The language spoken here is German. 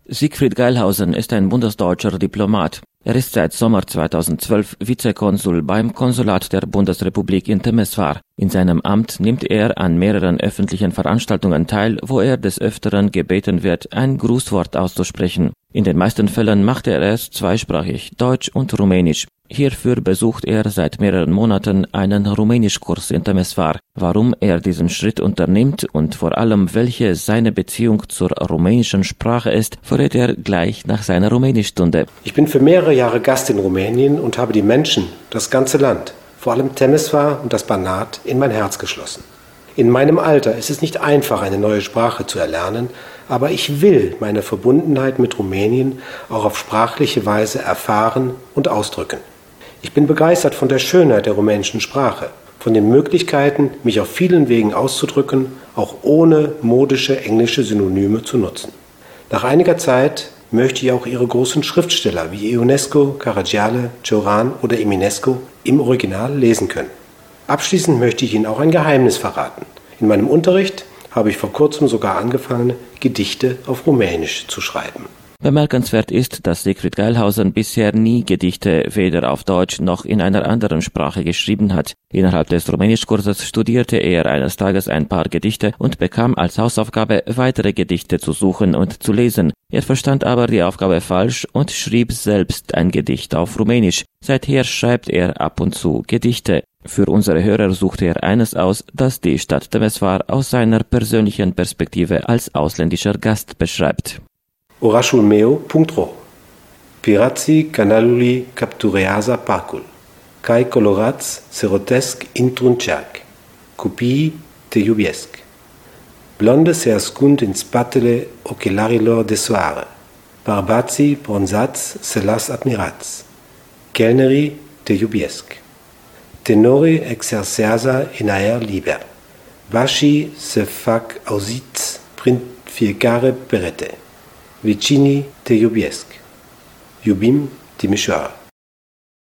Siegfried Geilhausen ist ein bundesdeutscher Diplomat. Er ist seit Sommer 2012 Vizekonsul beim Konsulat der Bundesrepublik in Temeswar. In seinem Amt nimmt er an mehreren öffentlichen Veranstaltungen teil, wo er des Öfteren gebeten wird, ein Grußwort auszusprechen. In den meisten Fällen macht er es zweisprachig, Deutsch und Rumänisch. Hierfür besucht er seit mehreren Monaten einen Rumänischkurs in Temeswar. Warum er diesen Schritt unternimmt und vor allem welche seine Beziehung zur rumänischen Sprache ist, verrät er gleich nach seiner Rumänischstunde. Ich bin für mehrere Jahre Gast in Rumänien und habe die Menschen, das ganze Land, vor allem Temeswar und das Banat, in mein Herz geschlossen. In meinem Alter ist es nicht einfach, eine neue Sprache zu erlernen, aber ich will meine Verbundenheit mit Rumänien auch auf sprachliche Weise erfahren und ausdrücken. Ich bin begeistert von der Schönheit der rumänischen Sprache, von den Möglichkeiten, mich auf vielen Wegen auszudrücken, auch ohne modische englische Synonyme zu nutzen. Nach einiger Zeit möchte ich auch ihre großen Schriftsteller wie Ionesco, Caragiale, Cioran oder Eminescu im Original lesen können. Abschließend möchte ich Ihnen auch ein Geheimnis verraten. In meinem Unterricht habe ich vor kurzem sogar angefangen, Gedichte auf Rumänisch zu schreiben. Bemerkenswert ist, dass Siegfried Geilhausen bisher nie Gedichte weder auf Deutsch noch in einer anderen Sprache geschrieben hat. Innerhalb des Rumänischkurses studierte er eines Tages ein paar Gedichte und bekam als Hausaufgabe, weitere Gedichte zu suchen und zu lesen. Er verstand aber die Aufgabe falsch und schrieb selbst ein Gedicht auf Rumänisch. Seither schreibt er ab und zu Gedichte. Für unsere Hörer suchte er eines aus, das die Stadt Temeswar aus seiner persönlichen Perspektive als ausländischer Gast beschreibt. Orașul meu, .ro. Pirații canalului capturează parcul. Cai colorați se rotesc într-un cerc. Copiii te iubesc. Blonde se ascund în spatele ochelarilor de soare. Bărbații bronzați se las admirați. Kellnerii te iubesc. Tenorii exersează în aer liber. Vașii se fac auziți prin fiecare perete. Vecinii te iubesc. Iubim Timișoara.